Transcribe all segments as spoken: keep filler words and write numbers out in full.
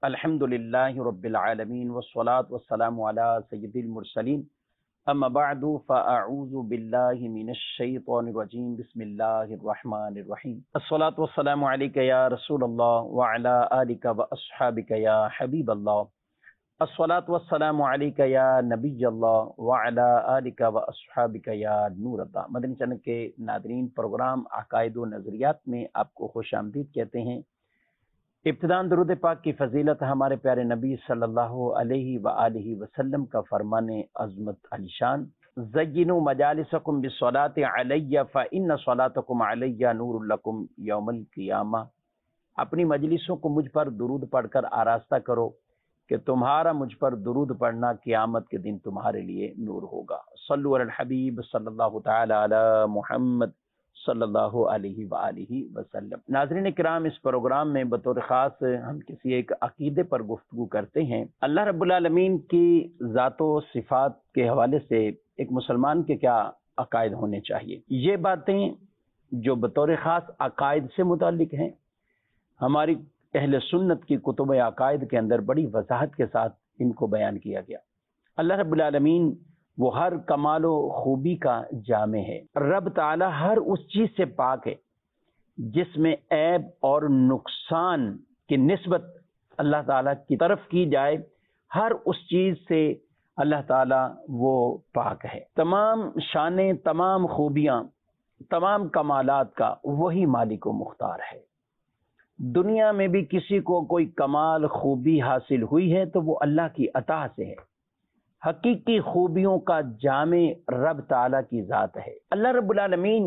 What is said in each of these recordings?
الحمدللہ رب العالمین والصلاة والسلام علی سید المرسلین اما بعد فاعوذ باللہ من الشیطان الرجیم بسم اللہ الرحمن الرحیم الصلاة والسلام علیک یا رسول اللہ وعلی آلک واصحابک یا حبیب اللہ الصلاة والسلام علیک یا نبی اللہ وعلی آلک واصحابک یا نور اللہ۔ مدنی چینل کے ناظرین، پروگرام عقائد و نظریات میں آپ کو خوش آمدید کہتے ہیں۔ ابتداً درود پاک کی فضیلت ہمارے پیارے نبی صلی اللہ علیہ وآلہ وسلم کا فرمان عظمت علی شان، زینوا مجالسکم بالصلاۃ علی فإن صلاتکم علی نور لکم یوم القیامہ۔ اپنی مجلسوں کو مجھ پر درود پڑھ کر آراستہ کرو کہ تمہارا مجھ پر درود پڑھنا قیامت کے دن تمہارے لیے نور ہوگا۔ صلو علی الحبیب صلی اللہ تعالی علی محمد صلی اللہ علیہ وآلہ وسلم۔ ناظرین کرام، اس پروگرام میں بطور خاص ہم کسی ایک عقیدے پر گفتگو کرتے ہیں۔ اللہ رب العالمین کی ذات و صفات کے حوالے سے ایک مسلمان کے کیا عقائد ہونے چاہیے، یہ باتیں جو بطور خاص عقائد سے متعلق ہیں، ہماری اہل سنت کی کتب عقائد کے اندر بڑی وضاحت کے ساتھ ان کو بیان کیا گیا۔ اللہ رب العالمین وہ ہر کمال و خوبی کا جامع ہے۔ رب تعالی ہر اس چیز سے پاک ہے جس میں عیب اور نقصان کی نسبت اللہ تعالیٰ کی طرف کی جائے، ہر اس چیز سے اللہ تعالیٰ وہ پاک ہے۔ تمام شانیں، تمام خوبیاں، تمام کمالات کا وہی مالک و مختار ہے۔ دنیا میں بھی کسی کو کوئی کمال خوبی حاصل ہوئی ہے تو وہ اللہ کی عطا سے ہے۔ حقیقی خوبیوں کا جامع رب تعالیٰ کی ذات ہے۔ اللہ رب العالمین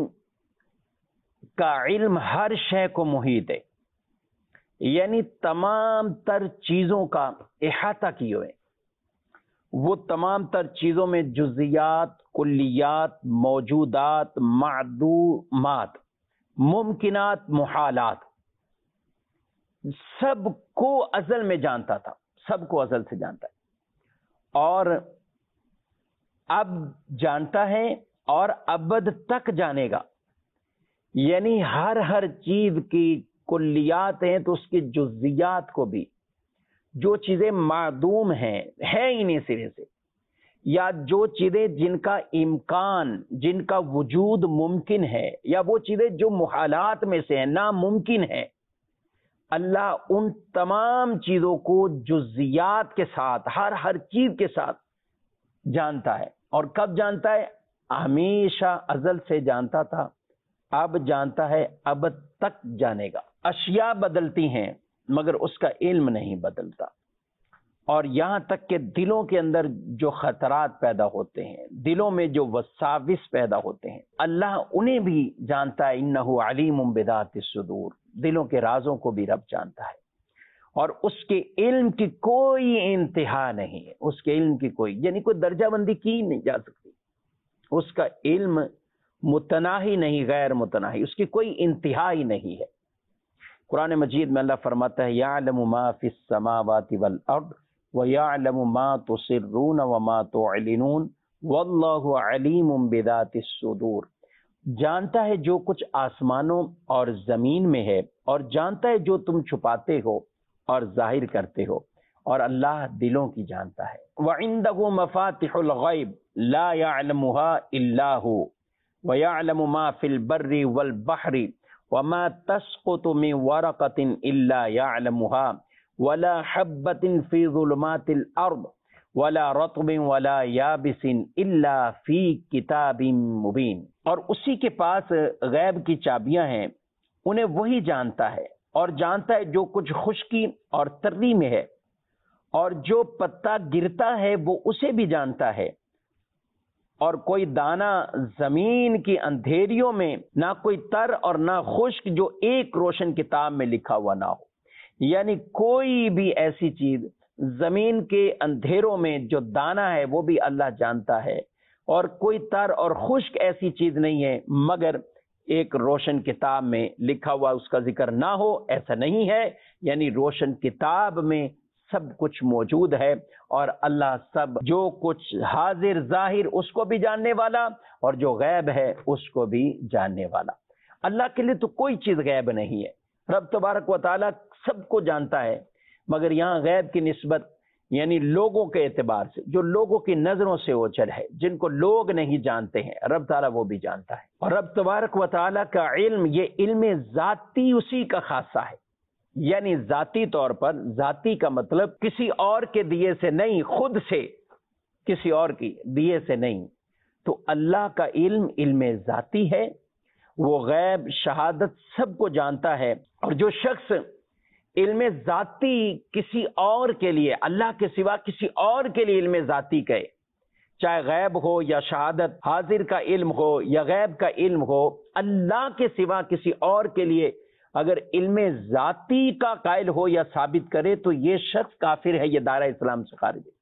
کا علم ہر شے کو محیط ہے، یعنی تمام تر چیزوں کا احاطہ کیے ہوئے۔ وہ تمام تر چیزوں میں جزیات، کلیات، موجودات، معدومات، ممکنات، محالات، سب کو ازل میں جانتا تھا، سب کو ازل سے جانتا ہے، اور اب جانتا ہے اور ابد تک جانے گا۔ یعنی ہر ہر چیز کی کلیات ہیں تو اس کی جزیات کو بھی، جو چیزیں معدوم ہیں ہے ہی نہیں سرے سے، یا جو چیزیں جن کا امکان، جن کا وجود ممکن ہے، یا وہ چیزیں جو محالات میں سے ہیں، ناممکن ہیں، اللہ ان تمام چیزوں کو جزیات کے ساتھ، ہر ہر چیز کے ساتھ جانتا ہے۔ اور کب جانتا ہے؟ ہمیشہ ازل سے جانتا تھا، اب جانتا ہے، اب تک جانے گا۔ اشیاء بدلتی ہیں مگر اس کا علم نہیں بدلتا، اور یہاں تک کہ دلوں کے اندر جو خطرات پیدا ہوتے ہیں، دلوں میں جو وساوس پیدا ہوتے ہیں، اللہ انہیں بھی جانتا ہے۔ انہ علیم بذات الصدور، دلوں کے رازوں کو بھی رب جانتا ہے، اور اس کے علم کی کوئی انتہا نہیں ہے۔ اس کے علم کی کوئی یعنی کوئی درجہ بندی کی نہیں جا سکتی۔ اس کا علم متناہی نہیں، غیر متناہی، اس کی کوئی انتہا ہی نہیں ہے۔ قرآن مجید میں اللہ فرماتا ہے یعلم ما فی السماوات والارض وَيَعْلَمُ مَا تُسِرُّونَ وَمَا تُعْلِنُونَ وَاللَّهُ عَلِيمٌ بِذَاتِ الصُّدُورِ۔ جانتا ہے جو کچھ آسمانوں اور زمین میں ہے، اور جانتا ہے جو تم چھپاتے ہو اور ظاہر کرتے ہو، اور اللہ دلوں کی جانتا ہے۔ وَعِندَهُ مَفَاتِحُ الْغَيْبِ لَا يَعْلَمُهَا إِلَّا هُوَ وَيَعْلَمُ مَا فِي الْبَرِّ وَالْبَحْرِ وَمَا تَسْقُطُ مِنْ وَرَقَةٍ إِلَّا يَعْلَمُهَا ولا حبۃ فی ظلمات الارض ولا رطب ولا یابس الا فی کتاب مبین۔ اور اسی کے پاس غیب کی چابیاں ہیں، انہیں وہی جانتا ہے، اور جانتا ہے جو کچھ خشکی اور تری میں ہے، اور جو پتا گرتا ہے وہ اسے بھی جانتا ہے، اور کوئی دانہ زمین کی اندھیریوں میں، نہ کوئی تر اور نہ خشک جو ایک روشن کتاب میں لکھا ہوا نہ ہو۔ یعنی کوئی بھی ایسی چیز زمین کے اندھیروں میں جو دانہ ہے وہ بھی اللہ جانتا ہے، اور کوئی تر اور خشک ایسی چیز نہیں ہے مگر ایک روشن کتاب میں لکھا ہوا اس کا ذکر نہ ہو، ایسا نہیں ہے۔ یعنی روشن کتاب میں سب کچھ موجود ہے، اور اللہ سب جو کچھ حاضر ظاہر اس کو بھی جاننے والا، اور جو غیب ہے اس کو بھی جاننے والا۔ اللہ کے لیے تو کوئی چیز غیب نہیں ہے۔ رب تبارک و تعالیٰ سب کو جانتا ہے، مگر یہاں غیب کی نسبت یعنی لوگوں کے اعتبار سے، جو لوگوں کی نظروں سے اوچر ہے، جن کو لوگ نہیں جانتے ہیں، رب تعالیٰ وہ بھی جانتا ہے۔ اور رب تبارک و تعالیٰ کا علم، یہ علم ذاتی اسی کا خاصہ ہے، یعنی ذاتی طور پر، ذاتی کا مطلب کسی اور کے دیے سے نہیں، خود سے، کسی اور کی دیے سے نہیں۔ تو اللہ کا علم علم ذاتی ہے، وہ غیب شہادت سب کو جانتا ہے۔ اور جو شخص علم ذاتی کسی اور کے لیے، اللہ کے سوا کسی اور کے لیے علم ذاتی کہے، چاہے غیب ہو یا شہادت، حاضر کا علم ہو یا غیب کا علم ہو، اللہ کے سوا کسی اور کے لیے اگر علم ذاتی کا قائل ہو یا ثابت کرے تو یہ شخص کافر ہے، یہ دائرہ اسلام سے خارج ہے۔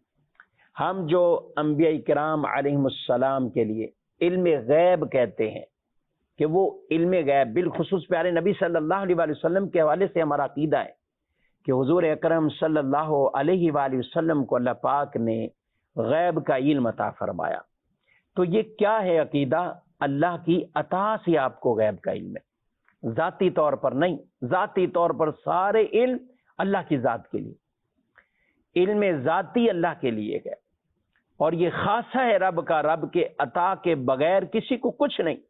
ہم جو انبیاء کرام علیہم السلام کے لیے علم غیب کہتے ہیں کہ وہ علم غیب، بالخصوص پیارے نبی صلی اللہ علیہ وآلہ وسلم کے حوالے سے ہمارا عقیدہ ہے کہ حضور اکرم صلی اللہ علیہ وآلہ وسلم کو اللہ پاک نے غیب کا علم عطا فرمایا۔ تو یہ کیا ہے عقیدہ؟ اللہ کی عطا سے آپ کو غیب کا علم ہے، ذاتی طور پر نہیں۔ ذاتی طور پر سارے علم اللہ کی ذات کے لیے، علم ذاتی اللہ کے لیے ہے، اور یہ خاصہ ہے رب کا، رب کے عطا کے بغیر کسی کو کچھ نہیں۔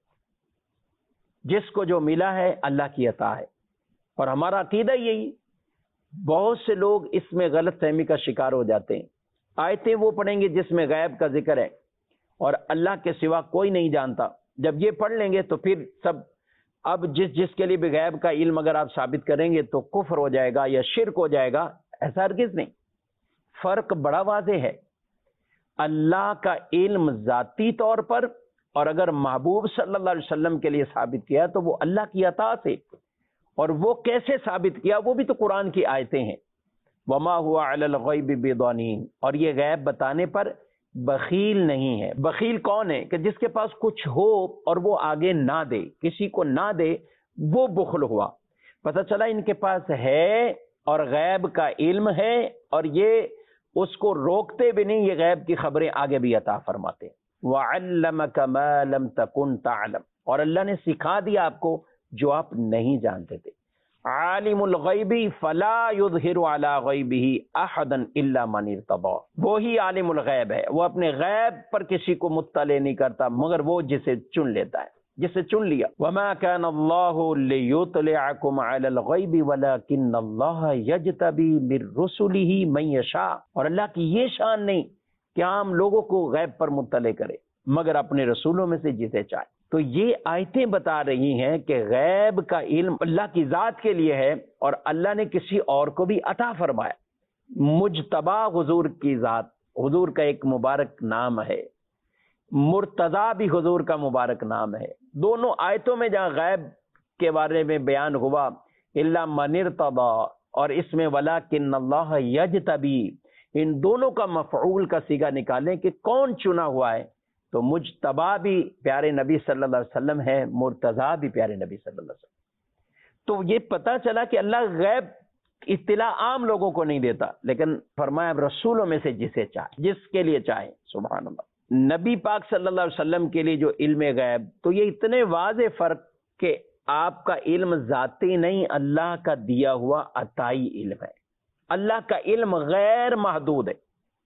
جس کو جو ملا ہے اللہ کی عطا ہے، اور ہمارا عقیدہ یہی۔ بہت سے لوگ اس میں غلط فہمی کا شکار ہو جاتے ہیں، آیتیں وہ پڑھیں گے جس میں غیب کا ذکر ہے اور اللہ کے سوا کوئی نہیں جانتا، جب یہ پڑھ لیں گے تو پھر سب، اب جس جس کے لیے بھی غیب کا علم اگر آپ ثابت کریں گے تو کفر ہو جائے گا یا شرک ہو جائے گا، ایسا ہرگز نہیں۔ فرق بڑا واضح ہے، اللہ کا علم ذاتی طور پر، اور اگر محبوب صلی اللہ علیہ وسلم کے لیے ثابت کیا تو وہ اللہ کی عطا سے، اور وہ کیسے ثابت کیا وہ بھی تو قرآن کی آیتیں ہیں۔ وما هو علی الغیب بضنین، اور یہ غیب بتانے پر بخیل نہیں ہے۔ بخیل کون ہے؟ کہ جس کے پاس کچھ ہو اور وہ آگے نہ دے، کسی کو نہ دے، وہ بخل ہوا۔ پتہ چلا ان کے پاس ہے اور غیب کا علم ہے، اور یہ اس کو روکتے بھی نہیں، یہ غیب کی خبریں آگے بھی عطا فرماتے ہیں۔ وَعَلَّمَكَ مَا لَمْ تَكُنْ تَعْلَمْ، اور اللہ نے سکھا دیا آپ کو جو آپ نہیں جانتے تھے۔ عالم الغیب فلا یظہر علی غیبہ احدا الا من ارتضی، وہی عالم الغیب ہے، وہ اپنے غیب پر کسی کو مطلع نہیں کرتا مگر وہ جسے چن لیتا ہے، جسے چن لیا۔ وما كان الله ليطلعكم على الغیب ولكن الله يجتبی من رسله من یشاء، اور اللہ کی یہ شان نہیں کہ عام لوگوں کو غیب پر مطلع کرے مگر اپنے رسولوں میں سے جسے چاہے۔ تو یہ آیتیں بتا رہی ہیں کہ غیب کا علم اللہ کی ذات کے لیے ہے، اور اللہ نے کسی اور کو بھی عطا فرمایا۔ مجتبی حضور کی ذات، حضور کا ایک مبارک نام ہے، مرتضی بھی حضور کا مبارک نام ہے۔ دونوں آیتوں میں جہاں غیب کے بارے میں بیان ہوا الا من ارتضی، اور اس میں ولکن اللہ یجتبی، ان دونوں کا مفعول کا صیغہ نکالیں کہ کون چنا ہوا ہے، تو مجتبی بھی پیارے نبی صلی اللہ علیہ وسلم ہے، مرتضی بھی پیارے نبی صلی اللہ علیہ وسلم۔ تو یہ پتہ چلا کہ اللہ غیب اطلاع عام لوگوں کو نہیں دیتا، لیکن فرمایا رسولوں میں سے جسے چاہے، جس کے لیے چاہے۔ سبحان اللہ۔ نبی پاک صلی اللہ علیہ وسلم کے لیے جو علم غیب، تو یہ اتنے واضح فرق کہ آپ کا علم ذاتی نہیں، اللہ کا دیا ہوا عطائی علم ہے۔ اللہ کا علم غیر محدود ہے۔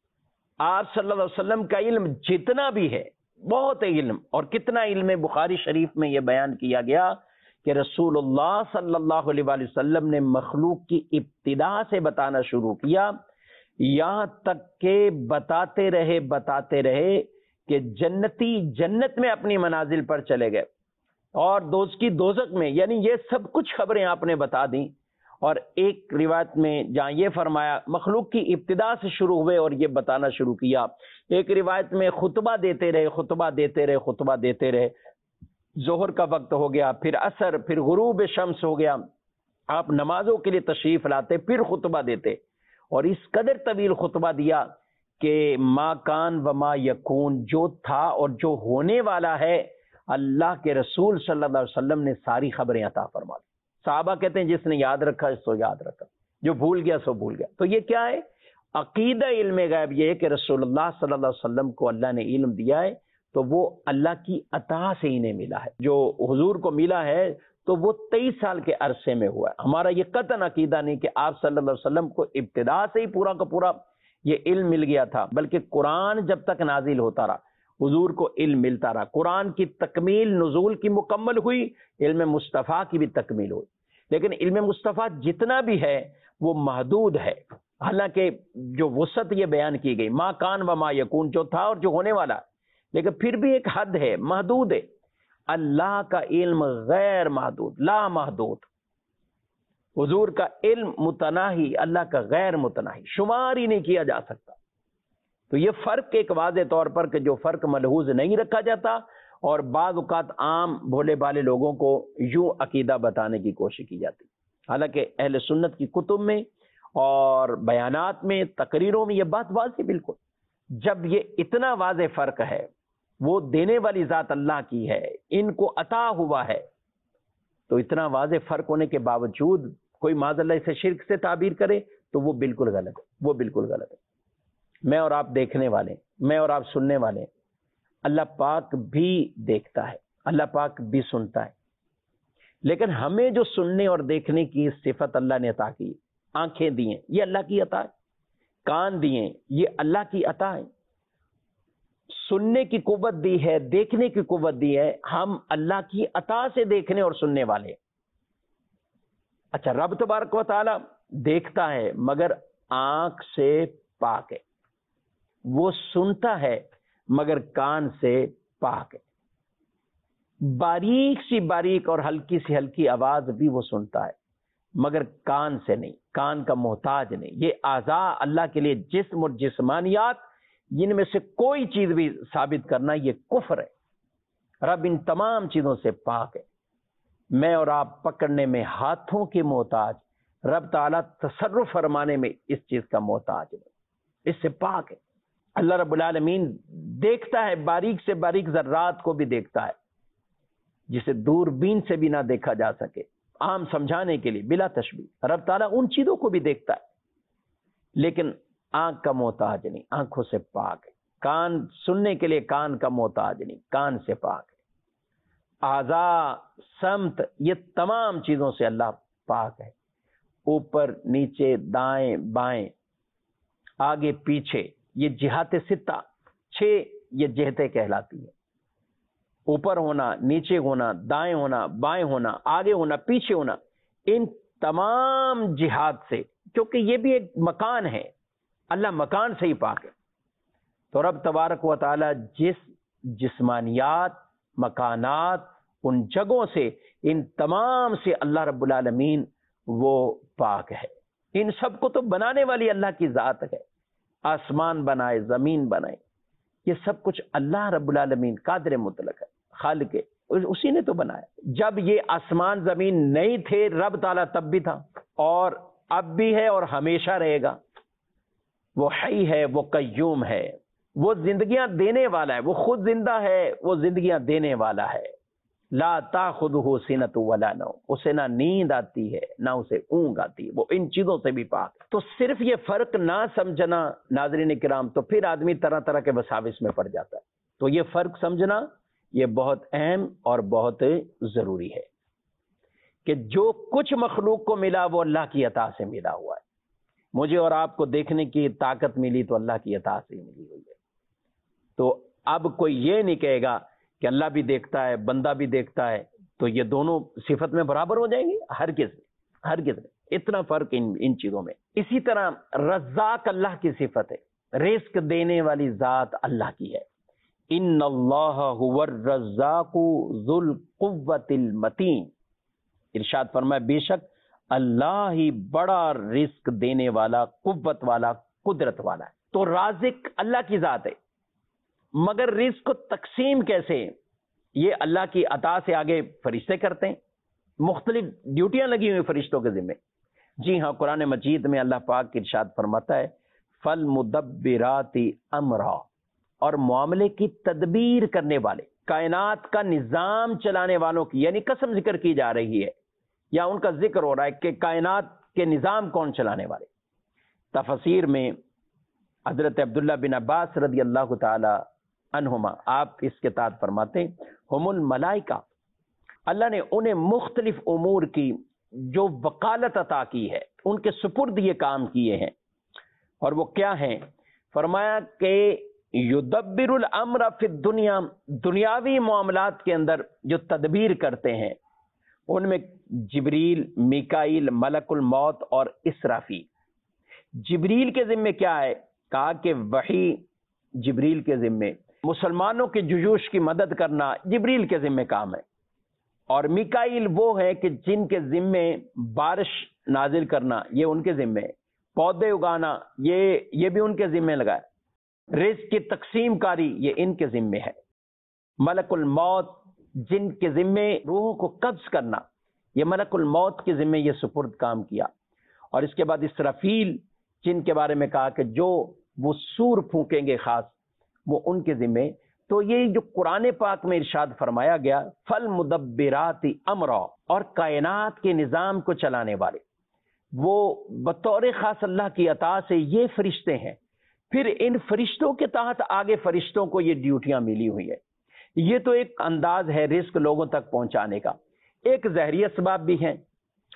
آپ صلی اللہ علیہ وسلم کا علم جتنا بھی ہے بہت ہے علم، اور کتنا علم ہے۔ بخاری شریف میں یہ بیان کیا گیا کہ رسول اللہ صلی اللہ علیہ وآلہ وسلم نے مخلوق کی ابتدا سے بتانا شروع کیا، یہاں تک کہ بتاتے رہے بتاتے رہے کہ جنتی جنت میں اپنی منازل پر چلے گئے، اور دوزخی دوزخ میں، یعنی یہ سب کچھ خبریں آپ نے بتا دیں۔ اور ایک روایت میں جہاں یہ فرمایا مخلوق کی ابتدا سے شروع ہوئے اور یہ بتانا شروع کیا، ایک روایت میں خطبہ دیتے رہے خطبہ دیتے رہے خطبہ دیتے رہے ظہر کا وقت ہو گیا، پھر عصر، پھر غروب شمس ہو گیا، آپ نمازوں کے لیے تشریف لاتے، پھر خطبہ دیتے، اور اس قدر طویل خطبہ دیا کہ ما کان و ما یکون، جو تھا اور جو ہونے والا ہے، اللہ کے رسول صلی اللہ علیہ وسلم نے ساری خبریں عطا فرما دی۔ صحابہ کہتے ہیں جس نے یاد رکھا اس کو یاد رکھا، جو بھول گیا سو بھول گیا۔ تو یہ کیا ہے؟ عقیدہ علم غیب یہ ہے کہ رسول اللہ صلی اللہ علیہ وسلم کو اللہ نے علم دیا ہے، تو وہ اللہ کی عطا سے انہیں ملا ہے۔ جو حضور کو ملا ہے تو وہ تیئیس سال کے عرصے میں ہوا ہے۔ ہمارا یہ قطعاً عقیدہ نہیں کہ آپ صلی اللہ علیہ وسلم کو ابتدا سے ہی پورا کا پورا یہ علم مل گیا تھا، بلکہ قرآن جب تک نازل ہوتا رہا حضور کو علم ملتا رہا۔ قرآن کی تکمیل نزول کی مکمل ہوئی، علم مصطفیٰ کی بھی تکمیل ہوئی، لیکن علم مصطفیٰ جتنا بھی ہے وہ محدود ہے۔ حالانکہ جو وسعت یہ بیان کی گئی، ما کان و ما یکون، جو تھا اور جو ہونے والا، لیکن پھر بھی ایک حد ہے، محدود ہے۔ اللہ کا علم غیر محدود، لا محدود۔ حضور کا علم متناہی، اللہ کا غیر متناہی، شمار ہی نہیں کیا جا سکتا۔ تو یہ فرق ایک واضح طور پر کہ جو فرق ملحوظ نہیں رکھا جاتا، اور بعض اوقات عام بھولے بھالے لوگوں کو یوں عقیدہ بتانے کی کوشش کی جاتی، حالانکہ اہل سنت کی کتب میں اور بیانات میں، تقریروں میں یہ بات واضح بالکل۔ جب یہ اتنا واضح فرق ہے، وہ دینے والی ذات اللہ کی ہے، ان کو عطا ہوا ہے، تو اتنا واضح فرق ہونے کے باوجود کوئی معاذ اللہ اسے شرک سے تعبیر کرے تو وہ بالکل غلط ہے، وہ بالکل غلط ہے۔ میں اور آپ دیکھنے والے، میں اور آپ سننے والے، اللہ پاک بھی دیکھتا ہے، اللہ پاک بھی سنتا ہے، لیکن ہمیں جو سننے اور دیکھنے کی صفت اللہ نے عطا کی، آنکھیں دی ہیں، یہ اللہ کی عطا ہے، کان دیے یہ اللہ کی عطا ہے، سننے کی قوت دی ہے، دیکھنے کی قوت دی ہے، ہم اللہ کی عطا سے دیکھنے اور سننے والے ہیں۔ اچھا، رب تبارک و تعالی دیکھتا ہے مگر آنکھ سے پاک ہے، وہ سنتا ہے مگر کان سے پاک ہے، باریک سی باریک اور ہلکی سی ہلکی آواز بھی وہ سنتا ہے مگر کان سے نہیں، کان کا محتاج نہیں۔ یہ اعضاء اللہ کے لیے جسم اور جسمانیات، جن میں سے کوئی چیز بھی ثابت کرنا یہ کفر ہے۔ رب ان تمام چیزوں سے پاک ہے۔ میں اور آپ پکڑنے میں ہاتھوں کے محتاج، رب تعالیٰ تصرف فرمانے میں اس چیز کا محتاج نہیں، اس سے پاک ہے۔ اللہ رب العالمین دیکھتا ہے، باریک سے باریک ذرات کو بھی دیکھتا ہے، جسے دوربین سے بھی نہ دیکھا جا سکے، عام سمجھانے کے لیے بلا تشبیہ۔ رب تعالیٰ ان چیزوں کو بھی دیکھتا ہے، لیکن آنکھ کا محتاج نہیں، آنکھوں سے پاک ہے۔ کان سننے کے لیے کان کا محتاج نہیں، کان سے پاک ہے۔ اعضاء، سمت، یہ تمام چیزوں سے اللہ پاک ہے۔ اوپر نیچے، دائیں بائیں، آگے پیچھے، یہ جہات ستہ، چھ یہ جہتیں کہلاتی ہیں۔ اوپر ہونا، نیچے ہونا، دائیں ہونا، بائیں ہونا، آگے ہونا، پیچھے ہونا، ان تمام جہات سے، کیونکہ یہ بھی ایک مکان ہے، اللہ مکان سے ہی پاک ہے۔ تو رب تبارک و تعالی جس جسمانیات، مکانات، ان جگہوں سے، ان تمام سے اللہ رب العالمین وہ پاک ہے۔ ان سب کو تو بنانے والی اللہ کی ذات ہے، آسمان بنائے، زمین بنائے، یہ سب کچھ اللہ رب العالمین قادر مطلق ہے، خالق ہے، اسی نے تو بنایا۔ جب یہ آسمان زمین نہیں تھے، رب تعالیٰ تب بھی تھا، اور اب بھی ہے، اور ہمیشہ رہے گا۔ وہ حی ہے، وہ قیوم ہے، وہ زندگیاں دینے والا ہے، وہ خود زندہ ہے، وہ زندگیاں دینے والا ہے۔ لا تاخذہ سنۃ ولا نوم، اسے نہ نیند آتی ہے نہ اسے اونگ آتی ہے، وہ ان چیزوں سے بھی پاک ہے۔ تو صرف یہ فرق نہ سمجھنا ناظرین کرام، تو پھر آدمی طرح طرح کے وساوس میں پڑ جاتا ہے۔ تو یہ فرق سمجھنا یہ بہت اہم اور بہت ضروری ہے کہ جو کچھ مخلوق کو ملا وہ اللہ کی عطا سے ملا ہوا ہے۔ مجھے اور آپ کو دیکھنے کی طاقت ملی تو اللہ کی عطا سے ملی ہوئی ہے۔ تو اب کوئی یہ نہیں کہے گا کہ اللہ بھی دیکھتا ہے، بندہ بھی دیکھتا ہے، تو یہ دونوں صفت میں برابر ہو جائیں گے؟ ہرگز ہرگز نہیں، اتنا فرق ان ان چیزوں میں۔ اسی طرح رزاق اللہ کی صفت ہے، رزق دینے والی ذات اللہ کی ہے۔ ان اللہ هو الرزاق ذو القوۃ المتین، ارشاد فرمائے بے شک اللہ ہی بڑا رزق دینے والا، قوت والا، قدرت والا ہے۔ تو رازق اللہ کی ذات ہے، مگر رزق کو تقسیم کیسے؟ یہ اللہ کی عطا سے آگے فرشتے کرتے ہیں، مختلف ڈیوٹیاں لگی ہوئی فرشتوں کے ذمہ۔ جی ہاں، قرآن مجید میں اللہ پاک ارشاد فرماتا ہے فالمدبرات امرا، اور معاملے کی تدبیر کرنے والے، کائنات کا نظام چلانے والوں کی، یعنی قسم ذکر کی جا رہی ہے یا ان کا ذکر ہو رہا ہے کہ کائنات کے نظام کون چلانے والے۔ تفسیر میں حضرت عبداللہ بن عباس رضی اللہ تعالی عنہما آپ اس کے تحت فرماتے ہیں ہم الملائکہ، اللہ نے انہیں مختلف امور کی جو وکالت عطا کی ہے، ان کے سپرد یہ کام کیے ہیں، اور وہ کیا ہیں؟ فرمایا کہ یدبر الامر فی الدنیا، دنیاوی معاملات کے اندر جو تدبیر کرتے ہیں ان میں جبریل، میکائیل، ملک الموت اور اسرافیل۔ جبریل کے ذمے کیا ہے؟ کہا کہ وحی جبریل کے ذمے، مسلمانوں کے جیوش کی مدد کرنا جبریل کے ذمے کام ہے، اور میکائیل وہ ہے کہ جن کے ذمے بارش نازل کرنا یہ ان کے ذمے، پودے اگانا یہ یہ بھی ان کے ذمے لگا ہے، رزق کی تقسیم کاری یہ ان کے ذمے ہے، ملک الموت جن کے ذمے روحوں کو قبض کرنا یہ ملک الموت کے ذمے یہ سپرد کام کیا، اور اس کے بعد اسرافیل جن کے بارے میں کہا کہ جو وہ سور پھونکیں گے خاص، وہ ان کے ذمے۔ تو یہ جو قرآن پاک میں ارشاد فرمایا گیا فالمدبرات امرا، اور کائنات کے نظام کو چلانے والے وہ بطور خاص اللہ کی عطا سے یہ فرشتے ہیں، پھر ان فرشتوں کے تحت آگے فرشتوں کو یہ ڈیوٹیاں ملی ہوئی ہے۔ یہ تو ایک انداز ہے رزق لوگوں تک پہنچانے کا، ایک ظاہری اسباب بھی ہیں۔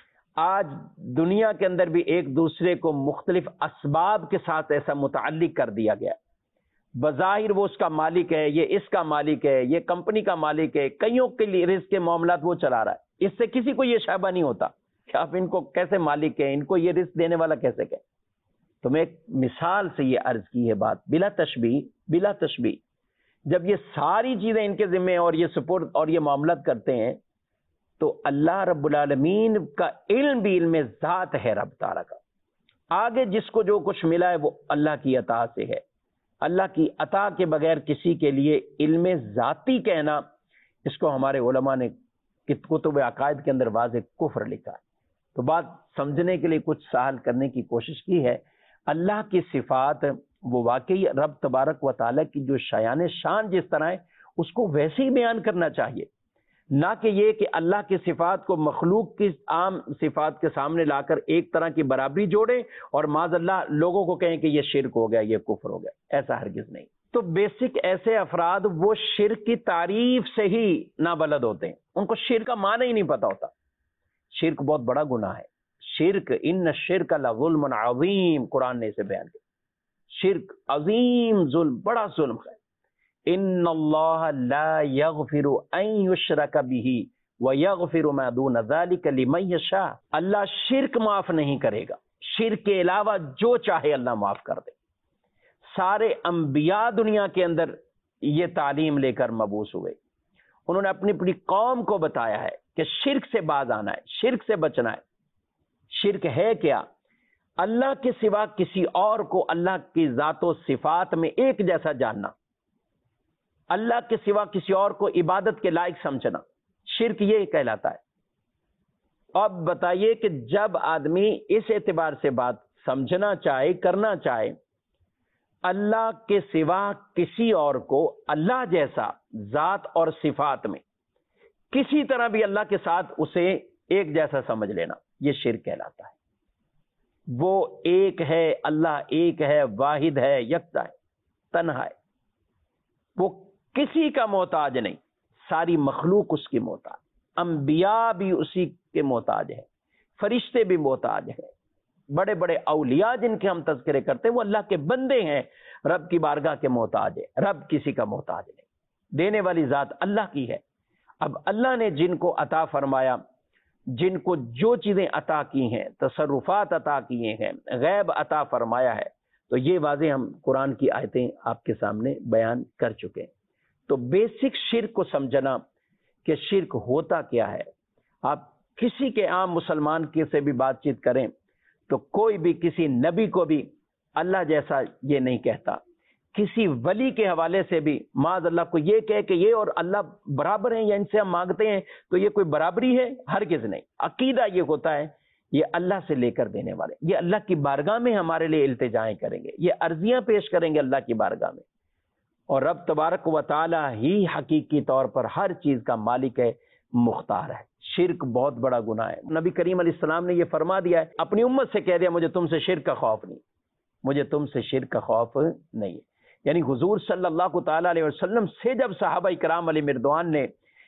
آج دنیا کے اندر بھی ایک دوسرے کو مختلف اسباب کے ساتھ ایسا متعلق کر دیا گیا، بظاہر وہ اس کا مالک ہے، یہ اس کا مالک ہے، یہ کمپنی کا مالک ہے، کئیوں کے لیے رزق کے معاملات وہ چلا رہا ہے، اس سے کسی کو یہ شائبہ نہیں ہوتا کہ آپ ان کو کیسے مالک ہیں، ان کو یہ رزق دینے والا کیسے کہ۔ تو میں ایک مثال سے یہ عرض کی ہے بات، بلا تشبیہ بلا تشبیہ، جب یہ ساری چیزیں ان کے ذمہ اور یہ سپورٹ اور یہ معاملات کرتے ہیں تو اللہ رب العالمین کا علم بھی علم ذات ہے رب تعالیٰ کا، آگے جس کو جو کچھ ملا ہے وہ اللہ کی عطا سے ہے۔ اللہ کی عطا کے بغیر کسی کے لیے علم ذاتی کہنا، اس کو ہمارے علماء نے کتب عقائد کے اندر واضح کفر لکھا ہے۔ تو بات سمجھنے کے لیے کچھ سوال کرنے کی کوشش کی ہے۔ اللہ کی صفات وہ واقعی رب تبارک و تعالیٰ کی جو شایان شان جس طرح ہے اس کو ویسے ہی بیان کرنا چاہیے، نہ کہ یہ کہ اللہ کی صفات کو مخلوق کی عام صفات کے سامنے لا کر ایک طرح کی برابری جوڑے اور معاذ اللہ لوگوں کو کہیں کہ یہ شرک ہو گیا، یہ کفر ہو گیا، ایسا ہرگز نہیں۔ تو بیسک ایسے افراد وہ شرک کی تعریف سے ہی نابلد ہوتے ہیں، ان کو شرک کا معنی ہی نہیں پتا ہوتا۔ شرک بہت بڑا گناہ ہے، شرک ان الشرک لظلم عظیم، قرآن نے اسے بیان کیا، شرک عظیم ظلم، بڑا ظلم ہے۔ ان اللہ لا یغفر ان یشرک بہ ویغفر ما دون ذلک لمن یشاء، اللہ شرک معاف نہیں کرے گا، شرک کے علاوہ جو چاہے اللہ معاف کر دے۔ سارے انبیاء دنیا کے اندر یہ تعلیم لے کر مبعوث ہوئے، انہوں نے اپنی اپنی قوم کو بتایا ہے کہ شرک سے باز آنا ہے، شرک سے بچنا ہے۔ شرک ہے کیا؟ اللہ کے سوا کسی اور کو اللہ کی ذات و صفات میں ایک جیسا جاننا، اللہ کے سوا کسی اور کو عبادت کے لائق سمجھنا، شرک یہ کہلاتا ہے۔ اب بتائیے کہ جب آدمی اس اعتبار سے بات سمجھنا چاہے، کرنا چاہے، اللہ کے سوا کسی اور کو اللہ جیسا ذات اور صفات میں کسی طرح بھی اللہ کے ساتھ اسے ایک جیسا سمجھ لینا، یہ شرک کہلاتا ہے۔ وہ ایک ہے، اللہ ایک ہے، واحد ہے، یکتا ہے، تنہا ہے، وہ کسی کا محتاج نہیں، ساری مخلوق اس کی محتاج، انبیاء بھی اسی کے محتاج ہیں، فرشتے بھی محتاج ہیں، بڑے بڑے اولیاء جن کے ہم تذکرے کرتے ہیں وہ اللہ کے بندے ہیں، رب کی بارگاہ کے محتاج ہے، رب کسی کا محتاج نہیں، دینے والی ذات اللہ کی ہے۔ اب اللہ نے جن کو عطا فرمایا، جن کو جو چیزیں عطا کی ہیں، تصرفات عطا کیے ہیں، غیب عطا فرمایا ہے، تو یہ واضح ہم قرآن کی آیتیں آپ کے سامنے بیان کر چکے ہیں۔ تو بیسک شرک کو سمجھنا کہ شرک ہوتا کیا ہے، آپ کسی کے عام مسلمان کے سے بھی بات چیت کریں تو کوئی بھی کسی نبی کو بھی اللہ جیسا یہ نہیں کہتا، کسی ولی کے حوالے سے بھی معاذ اللہ کو یہ کہے کہ یہ اور اللہ برابر ہیں یا ان سے ہم مانگتے ہیں تو یہ کوئی برابری ہے، ہرگز نہیں۔ عقیدہ یہ ہوتا ہے یہ اللہ سے لے کر دینے والے، یہ اللہ کی بارگاہ میں ہمارے لیے التجائیں کریں گے، یہ عرضیاں پیش کریں گے اللہ کی بارگاہ میں، اور رب تبارک و تعالی ہی حقیقی طور پر ہر چیز کا مالک ہے، مختار ہے۔ شرک بہت بڑا گناہ ہے، نبی کریم علیہ السلام نے یہ فرما دیا ہے، اپنی امت سے کہہ دیا مجھے تم سے شرک کا خوف نہیں، مجھے تم سے شرک کا خوف نہیں ہے۔ یعنی حضور صلی اللہ تعالی علیہ وسلم سے جب صحابہ کرام علیہ مردوان نے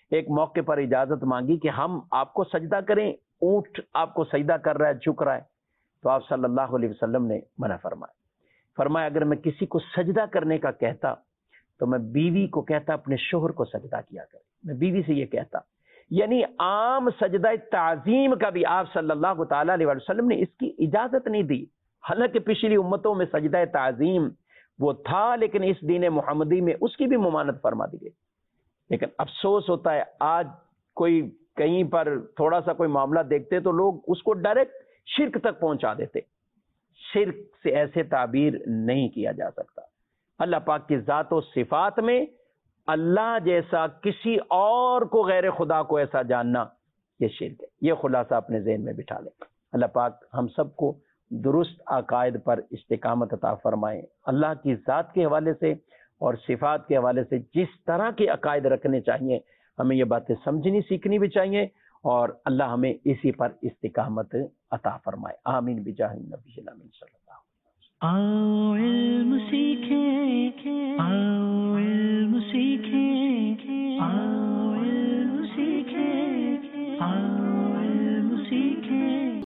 ایک موقع پر اجازت مانگی کہ ہم آپ کو سجدہ کریں، اونٹ آپ کو سجدہ کر رہا ہے، جھک رہا ہے، تو آپ صلی اللہ علیہ وسلم نے منع فرمایا فرمایا اگر میں کسی کو سجدہ کرنے کا کہتا تو میں بیوی کو کہتا اپنے شوہر کو سجدہ کیا کرے، میں بیوی سے یہ کہتا، یعنی عام سجدہ تعظیم کا بھی آپ صلی اللہ تعالی علیہ وسلم نے اس کی اجازت نہیں دی۔ حالانکہ پچھلی امتوں میں سجدہ تعظیم وہ تھا، لیکن اس دین محمدی میں اس کی بھی ممانعت فرما دی گئی۔ لیکن افسوس ہوتا ہے آج کوئی کہیں پر تھوڑا سا کوئی معاملہ دیکھتے تو لوگ اس کو ڈائریکٹ شرک تک پہنچا دیتے۔ شرک سے ایسے تعبیر نہیں کیا جا سکتا۔ اللہ پاک کی ذات و صفات میں اللہ جیسا کسی اور کو غیر خدا کو ایسا جاننا یہ شرک ہے۔ یہ خلاصہ اپنے ذہن میں بٹھا لیں۔ اللہ پاک ہم سب کو درست عقائد پر استقامت عطا فرمائے۔ اللہ کی ذات کے حوالے سے اور صفات کے حوالے سے جس طرح کے عقائد رکھنے چاہیے ہمیں یہ باتیں سمجھنی سیکھنی بھی چاہیے، اور اللہ ہمیں اسی پر استقامت عطا فرمائے۔ آمین بجاہ النبی صلی اللہ علیہ وسلم۔ آؤ علم سیکھیں